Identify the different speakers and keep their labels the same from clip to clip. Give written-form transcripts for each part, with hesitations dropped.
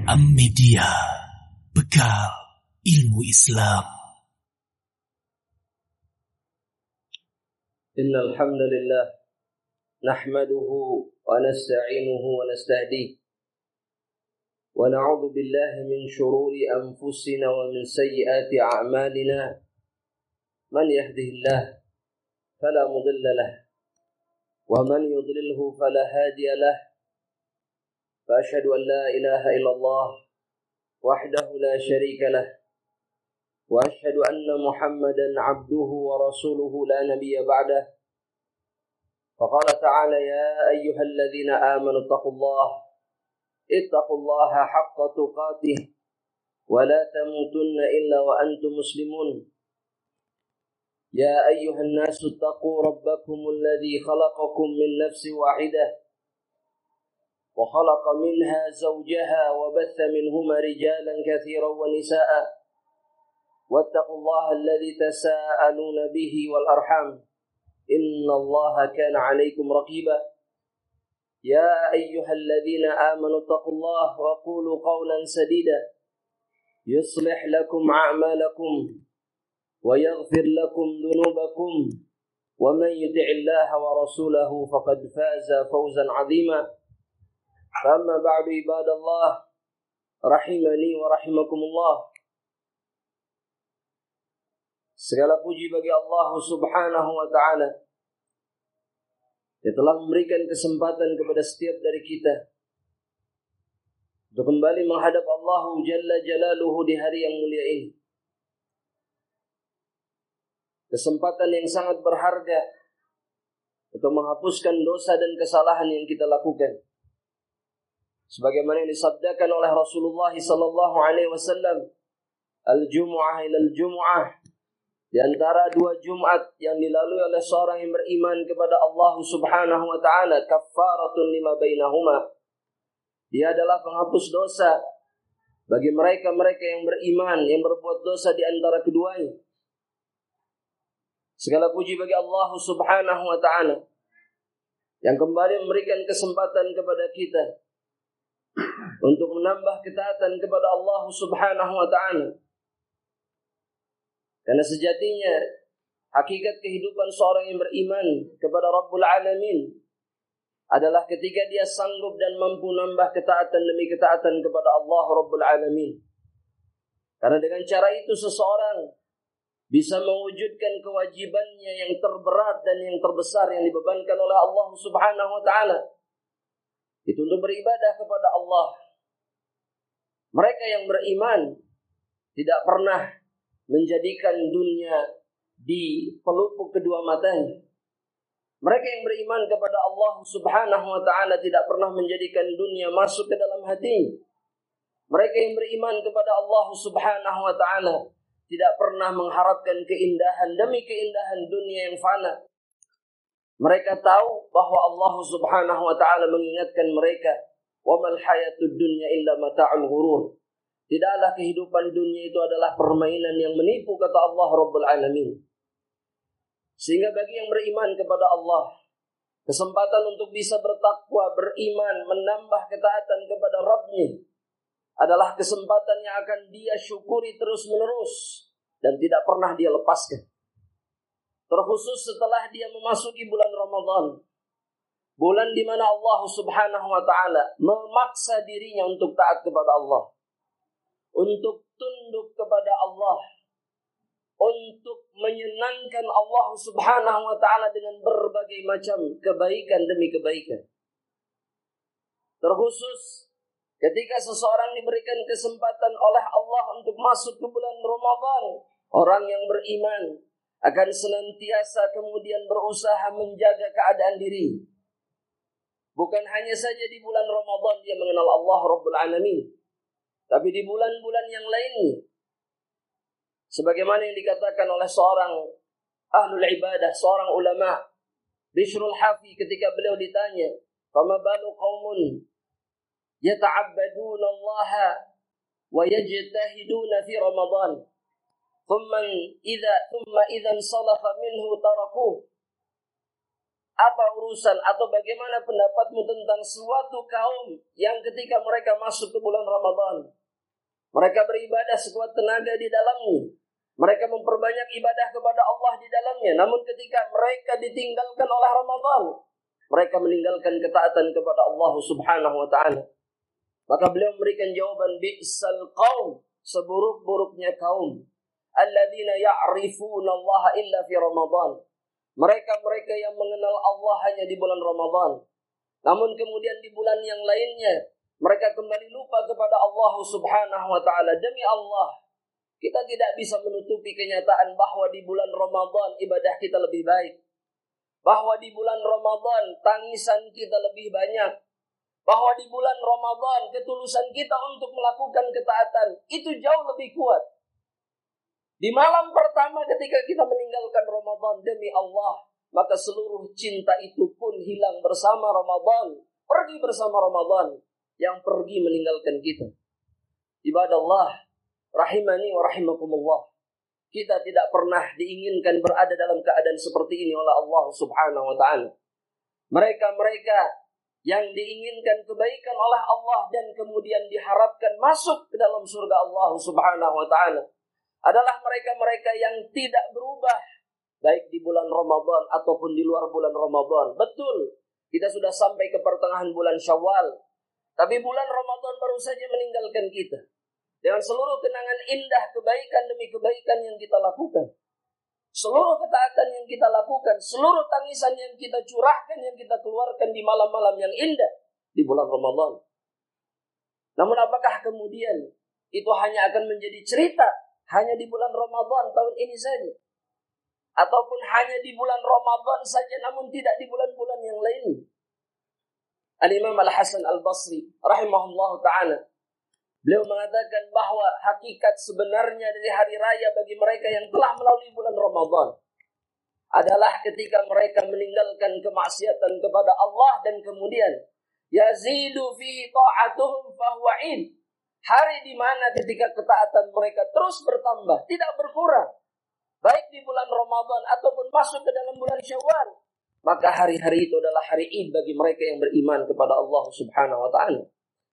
Speaker 1: Am-Media, bekal ilmu Islam.
Speaker 2: Innal hamdalillah nahmaduhu wa nasta'inuhu wa nastahdihi wa na'udzu billahi min shururi anfusina wa min sayyiati a'malina. Man yahdihillahu fala mudilla lahu wa man yudlilhu fala hadiya lahu. فأشهد أن لا إله إلا الله وحده لا شريك له وأشهد أن محمدا عبده ورسوله لا نبي بعده. فقال تعالى: يا أيها الذين آمنوا اتقوا الله حق تقاته ولا تموتن إلا وأنتم مسلمون. يا أيها الناس اتقوا ربكم الذي خلقكم من نفس واحدة وخلق منها زوجها وبث منهما رجالا كثيرا ونساء واتقوا الله الذي تساءلون به والأرحام إن الله كان عليكم رقيبا. يا أيها الذين آمنوا اتقوا الله وقولوا قولا سديدا يصلح لكم أعمالكم ويغفر لكم ذنوبكم ومن يطع الله ورسوله فقد فاز فوزا عظيما. Amma ba'du ibadallah rahimani wa rahimakumullah. Segala puji bagi Allah Subhanahu wa ta'ala yang telah memberikan kesempatan kepada setiap dari kita untuk kembali menghadap Allah Jalla Jalaluhu di hari yang mulia ini. Kesempatan yang sangat berharga untuk menghapuskan dosa dan kesalahan yang kita lakukan. Sebagaimana yang disabdakan oleh Rasulullah sallallahu alaihi wasallam, al-jumu'ah ila al-jumu'ah, di antara dua Jumat yang dilalui oleh seorang yang beriman kepada Allah Subhanahu wa taala, kaffaratun lima bainahuma. Dia adalah penghapus dosa bagi mereka-mereka yang beriman yang berbuat dosa di antara keduanya. Segala puji bagi Allah Subhanahu wa taala yang kembali memberikan kesempatan kepada kita untuk menambah ketaatan kepada Allah Subhanahu wa ta'ala. Karena sejatinya hakikat kehidupan seorang yang beriman kepada Rabbul Alamin adalah ketika dia sanggup dan mampu menambah ketaatan demi ketaatan kepada Allah Rabbul Alamin. Karena dengan cara itu seseorang bisa mewujudkan kewajibannya yang terberat dan yang terbesar yang dibebankan oleh Allah Subhanahu wa ta'ala. Itu untuk beribadah kepada Allah. Mereka yang beriman tidak pernah menjadikan dunia di pelupuk kedua matanya. Mereka yang beriman kepada Allah Subhanahu wa ta'ala tidak pernah menjadikan dunia masuk ke dalam hatinya. Mereka yang beriman kepada Allah Subhanahu wa ta'ala tidak pernah mengharapkan keindahan demi keindahan dunia yang fana. Mereka tahu bahwa Allah Subhanahu wa ta'ala mengingatkan mereka, wa mal hayatud dunya illa mata'ul ghurur. Tidaklah kehidupan dunia itu adalah permainan yang menipu, kata Allah Rabbul Alamin. Sehingga bagi yang beriman kepada Allah, kesempatan untuk bisa bertakwa, beriman, menambah ketaatan kepada Rabb-Nya adalah kesempatan yang akan dia syukuri terus-menerus dan tidak pernah dia lepaskan. Terkhusus setelah dia memasuki bulan Ramadan. Bulan di mana Allah Subhanahu wa ta'ala memaksa dirinya untuk taat kepada Allah. Untuk tunduk kepada Allah. Untuk menyenangkan Allah Subhanahu wa ta'ala dengan berbagai macam kebaikan demi kebaikan. Terkhusus ketika seseorang diberikan kesempatan oleh Allah untuk masuk ke bulan Ramadan. Orang yang beriman akan senantiasa kemudian berusaha menjaga keadaan diri. Bukan hanya saja di bulan Ramadan dia mengenal Allah Rabbul Alamin, tapi di bulan-bulan yang lainnya. Sebagaimana yang dikatakan oleh seorang ahlul ibadah, seorang ulama, Bishrul Hafi, ketika beliau ditanya, "Fama balu qaumun yata'abbaduna Allah wa yajtahiduna fi Ramadan. Thumma idza salafa minhu tarakuh." Apa urusan atau bagaimana pendapatmu tentang suatu kaum yang ketika mereka masuk ke bulan Ramadan, mereka beribadah sekuat tenaga di dalamnya. Mereka memperbanyak ibadah kepada Allah di dalamnya. Namun ketika mereka ditinggalkan oleh Ramadan, mereka meninggalkan ketaatan kepada Allah Subhanahu wa ta'ala. Maka beliau memberikan jawaban, bi'sal qaum, seburuk-buruknya kaum, alladzina ya'rifuna Allah illa fi Ramadan. Mereka-mereka yang mengenal Allah hanya di bulan Ramadan. Namun kemudian di bulan yang lainnya, mereka kembali lupa kepada Allah Subhanahu wa ta'ala. Demi Allah, kita tidak bisa menutupi kenyataan bahwa di bulan Ramadan ibadah kita lebih baik. Bahwa di bulan Ramadan tangisan kita lebih banyak. Bahwa di bulan Ramadan ketulusan kita untuk melakukan ketaatan itu jauh lebih kuat. Di malam pertama ketika kita meninggalkan Ramadan, demi Allah, maka seluruh cinta itu pun hilang bersama Ramadan. Pergi bersama Ramadan yang pergi meninggalkan kita. Ibadah Allah, rahimani wa rahimakumullah. Kita tidak pernah diinginkan berada dalam keadaan seperti ini oleh Allah Subhanahu wa ta'ala. Mereka-mereka yang diinginkan kebaikan oleh Allah dan kemudian diharapkan masuk ke dalam surga Allah Subhanahu wa ta'ala adalah mereka-mereka yang tidak berubah baik di bulan Ramadan ataupun di luar bulan Ramadan. Betul, kita sudah sampai ke pertengahan bulan Syawal, tapi bulan Ramadan baru saja meninggalkan kita. Dengan seluruh kenangan indah, kebaikan demi kebaikan yang kita lakukan, seluruh ketaatan yang kita lakukan, seluruh tangisan yang kita curahkan, yang kita keluarkan di malam-malam yang indah di bulan Ramadan. Namun apakah kemudian itu hanya akan menjadi cerita hanya di bulan Ramadan tahun ini saja? Ataupun hanya di bulan Ramadan saja namun tidak di bulan-bulan yang lain? Al-Imam Al-Hasan Al-Basri rahimahullah ta'ala, beliau mengatakan bahwa hakikat sebenarnya dari hari raya bagi mereka yang telah melalui bulan Ramadan adalah ketika mereka meninggalkan kemaksiatan kepada Allah dan kemudian yazidu fi ta'atuhum fahuwa'id. Hari di mana ketika ketaatan mereka terus bertambah, tidak berkurang, baik di bulan Ramadan ataupun masuk ke dalam bulan Syawal, maka hari-hari itu adalah hari Id bagi mereka yang beriman kepada Allah Subhanahu wa ta'ala.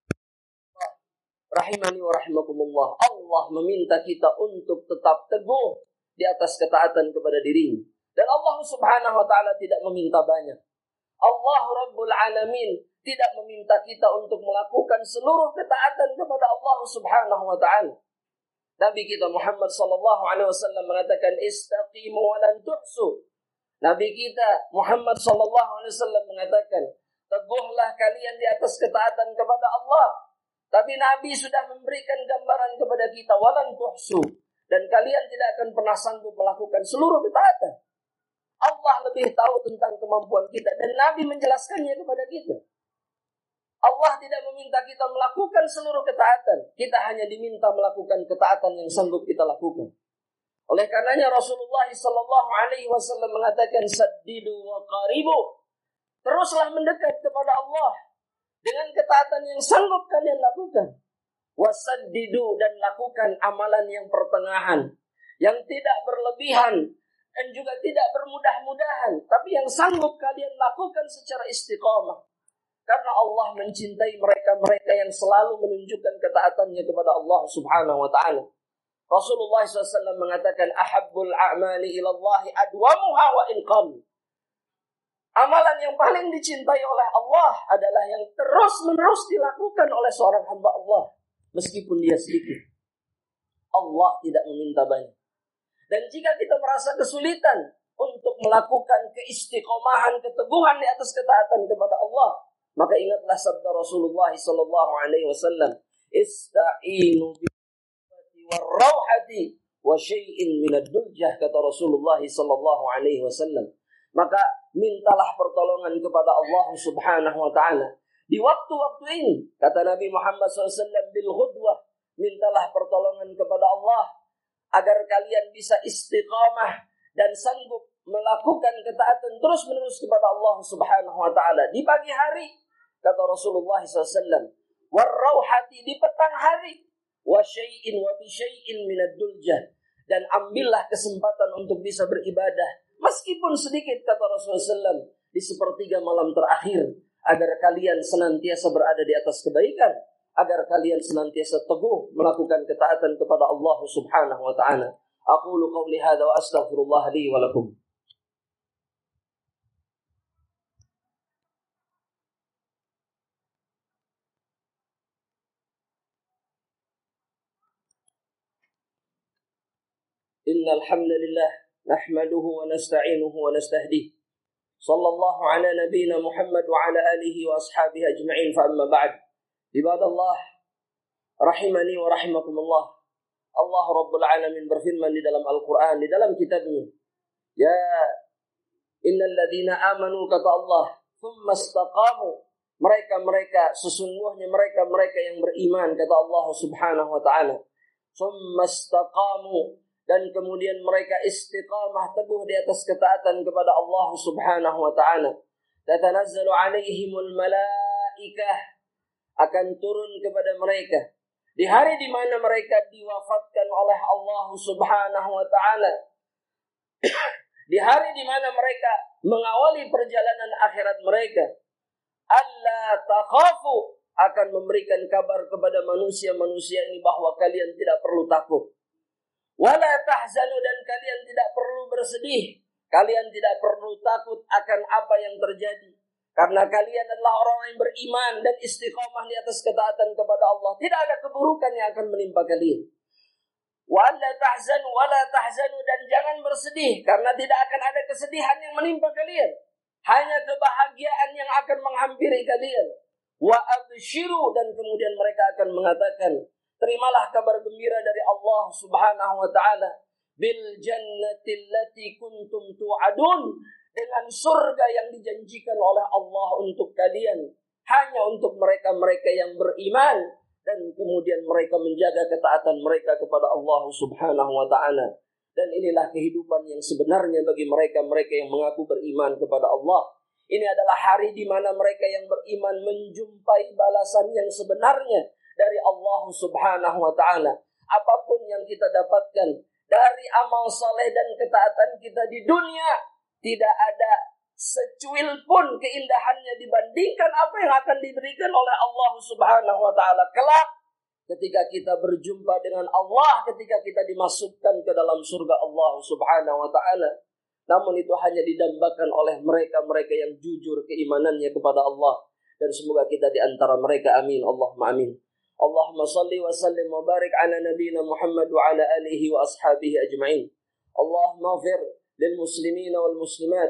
Speaker 2: Rahimani wa rahimakumullah. Allah meminta kita untuk tetap teguh di atas ketaatan kepada dirinya. Dan Allah Subhanahu wa ta'ala tidak meminta banyak. Allah Rabbul Alamin tidak meminta kita untuk melakukan seluruh ketaatan kepada Allah Subhanahu wa ta'ala. Nabi kita Muhammad sallallahu alaihi wasallam mengatakan, istaqimu wa lan tuhsu. Nabi kita Muhammad sallallahu alaihi wasallam mengatakan, teguhlah kalian di atas ketaatan kepada Allah. Tapi Nabi sudah memberikan gambaran kepada kita, walan tuhsu, dan kalian tidak akan pernah sanggup melakukan seluruh ketaatan. Allah lebih tahu tentang kemampuan kita dan Nabi menjelaskannya kepada kita. Allah tidak meminta kita melakukan seluruh ketaatan. Kita hanya diminta melakukan ketaatan yang sanggup kita lakukan. Oleh karenanya Rasulullah sallallahu alaihi wasallam mengatakan, saddidu wa qaribu. Teruslah mendekat kepada Allah dengan ketaatan yang sanggup kalian lakukan. Wasaddidu, dan lakukan amalan yang pertengahan, yang tidak berlebihan dan juga tidak bermudah-mudahan, tapi yang sanggup kalian lakukan secara istiqamah. Karena Allah mencintai mereka-mereka yang selalu menunjukkan ketaatannya kepada Allah Subhanahu wa ta'ala. Rasulullah SAW mengatakan, ahabbul a'mali ilallahi adwamuha wa inqam. Amalan yang paling dicintai oleh Allah adalah yang terus-menerus dilakukan oleh seorang hamba Allah, meskipun dia sedikit. Allah tidak meminta banyak. Dan jika kita merasa kesulitan untuk melakukan keistiqomahan, keteguhan di atas ketaatan kepada Allah, maka ingatlah sabda Rasulullah sallallahu alaihi wasallam, ista'inu bil-ghadati war-rauhati wa syai'in minad duljah, kata Rasulullah sallallahu alaihi wasallam. Maka mintalah pertolongan kepada Allah Subhanahu wa ta'ala di waktu-waktu ini, kata Nabi Muhammad SAW, bil-ghudwah, mintalah pertolongan kepada Allah agar kalian bisa istiqamah dan sanggup melakukan ketaatan terus-menerus kepada Allah Subhanahu wa ta'ala di pagi hari, kata Rasulullah SAW, war-rauhati, di petang hari, wa syai'in wa bi syai'in minad duljah, dan ambillah kesempatan untuk bisa beribadah meskipun sedikit, kata Rasulullah SAW, di sepertiga malam terakhir, agar kalian senantiasa berada di atas kebaikan, agar kalian senantiasa teguh melakukan ketaatan kepada Allah Subhanahu wa taala. Aqulu qawli hadza wa astaghfirullah li wa lakum. Innal hamdalillah nahmaduhu wa nasta'inuhu wa nastahdihi. Sallallahu ala nabiyyina Muhammad wa ala alihi wa ashabihi ajma'in, fa amma ba'd. Ibadallah rahimani wa rahimakumullah. Allah Rabbul Alamin berfirman di dalam Al-Quran, di dalam kitabnya, ya innal ladzina amanu, kata Allah, thumma istaqamu, mereka sesungguhnya mereka yang beriman, kata Allah Subhanahu wa taala, thumma istaqamu, dan kemudian mereka istiqamah teguh di atas ketaatan kepada Allah Subhanahu wa taala. Tatanazzalu alaihimul malaikah, akan turun kepada mereka di hari di mana mereka diwafatkan oleh Allah Subhanahu wa taala. Di hari di mana mereka mengawali perjalanan akhirat mereka. Alla takhafu, akan memberikan kabar kepada manusia-manusia ini bahwa kalian tidak perlu takut. Wala tahzanu, dan kalian tidak perlu bersedih. Kalian tidak perlu takut akan apa yang terjadi. Karena kalian adalah orang yang beriman dan istiqamah di atas ketaatan kepada Allah. Tidak ada keburukan yang akan menimpa kalian. Wala tahzanu, dan jangan bersedih. Karena tidak akan ada kesedihan yang menimpa kalian. Hanya kebahagiaan yang akan menghampiri kalian. Wa abshiru, dan kemudian mereka akan mengatakan, terimalah kabar gembira dari Allah Subhanahu wa taala, bil jannati allati kuntum tu'adun, dengan surga yang dijanjikan oleh Allah untuk kalian, hanya untuk mereka-mereka yang beriman dan kemudian mereka menjaga ketaatan mereka kepada Allah Subhanahu wa taala. Dan inilah kehidupan yang sebenarnya bagi mereka-mereka yang mengaku beriman kepada Allah. Ini adalah hari di mana mereka yang beriman menjumpai balasan yang sebenarnya dari Allah Subhanahu wa taala. Apapun yang kita dapatkan dari amal saleh dan ketaatan kita di dunia, tidak ada secuil pun keindahannya dibandingkan apa yang akan diberikan oleh Allah Subhanahu wa taala kelak ketika kita berjumpa dengan Allah, ketika kita dimasukkan ke dalam surga Allah Subhanahu wa taala. Namun itu hanya didambakan oleh mereka-mereka yang jujur keimanannya kepada Allah, dan semoga kita di antara mereka. Amin, Allahumma amin. Allahumma salli wa sallim wa barik ala nabiyyina Muhammad wa ala alihi wa ashabihi ajma'in. Allahumma ighfir lil muslimina wal muslimat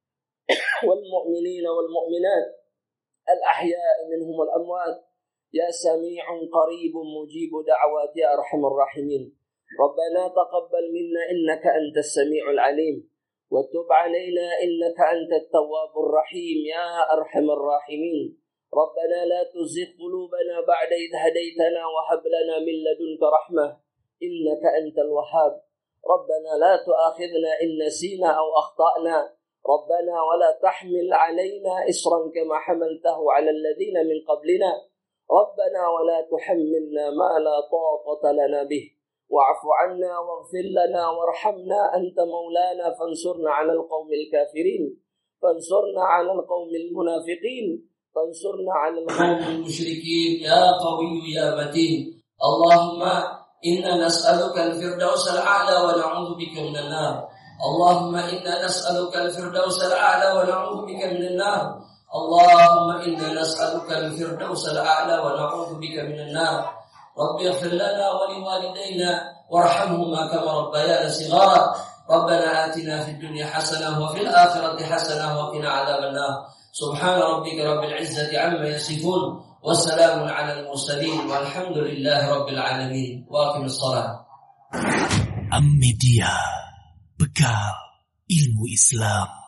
Speaker 2: wal mu'minina wal mu'minat al ahya'i minhum wal amwat, ya sami'un qaribun mujibu da'awat ya arhamar rahimin. Rabbana taqabbal minna innaka antas sami'ul alim wa tub alaina innaka antat tawwabur rahim ya arhamar rahimin. ربنا لا تزغ قلوبنا بعد إذ هديتنا وهب لنا من لدنك رحمة إنك أنت الوهاب. ربنا لا تؤاخذنا إن نسينا أو أخطأنا. ربنا ولا تحمل علينا إصرا كما حملته على الذين من قبلنا. ربنا ولا تحملنا ما لا طاقة لنا به. واعف عنا واغفر لنا وارحمنا أنت مولانا فانصرنا على القوم الكافرين. فانصرنا على القوم المنافقين. فانصرنا على القوم المشركين يا قوي يا متين. اللهم إنا نسألك الفردوس الأعلى ونعوذ بك من النار. اللهم إنا نسألك الفردوس الأعلى ونعوذ بك من النار. اللهم إنا نسألك الفردوس الأعلى ونعوذ بك من النار. رب اغفر لنا ولوالدينا وارحمهما كما ربيانا صغارا. ربنا آتنا في الدنيا حسنة وفي الآخرة حسنة وقنا عذاب النار. سبحان ربك رب العزة عما يصفون والسلام على المرسلين والحمد لله رب العالمين. وأقم الصلاة.
Speaker 1: Am Media, bekal ilmu Islam.